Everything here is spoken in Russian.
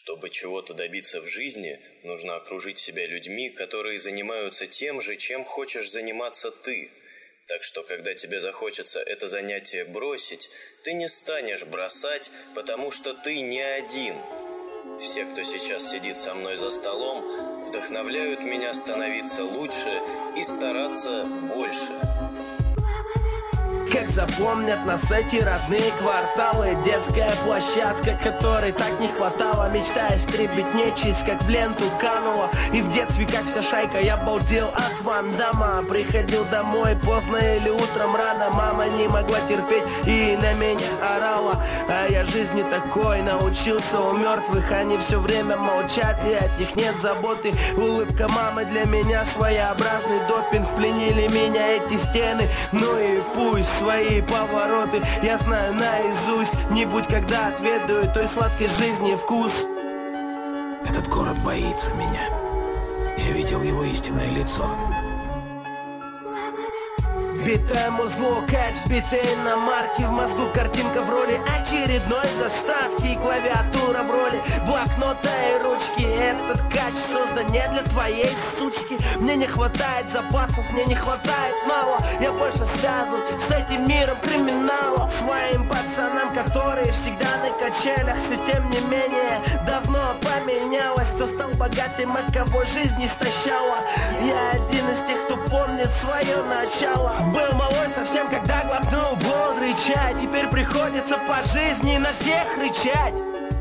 Чтобы чего-то добиться в жизни, нужно окружить себя людьми, которые занимаются тем же, чем хочешь заниматься ты. Так что, когда тебе захочется это занятие бросить, ты не станешь бросать, потому что ты не один. Все, кто сейчас сидит со мной за столом, вдохновляют меня становиться лучше и стараться больше. Как запомнят нас эти родные кварталы, детская площадка, которой так не хватало. Мечта истребить нечисть, как в ленту канула. И в детстве, как вся шайка, я балдел от Ван Дамма. Приходил домой поздно или утром рано. Мама не могла терпеть и на меня орала. А я жизни такой научился у мертвых. Они все время молчат и от них нет заботы. Улыбка мамы для меня своеобразный допинг. Пленили меня эти стены, ну и пусть. Свои повороты я знаю наизусть. Не будь когда отведаю той сладкой жизни вкус. Этот город боится меня. Я видел его истинное лицо. Битое музло, кэч, битые на марке. В мозгу картинка в роли очередной заставки. И клавиатура в роли блокнота и ручки. Этот кач создан не для твоей сучки. Мне не хватает запасов, мне не хватает мало. Я больше связан с этим миром криминала. Своим пацанам, которые всегда на качелях. Все тем не менее давно поменялось. Кто стал богатым, а кого жизнь истощала. Я один из тех, кто помнит свое начало. Был малой совсем, когда глотнул бодрый чай. Теперь приходится по жизни на всех рычать.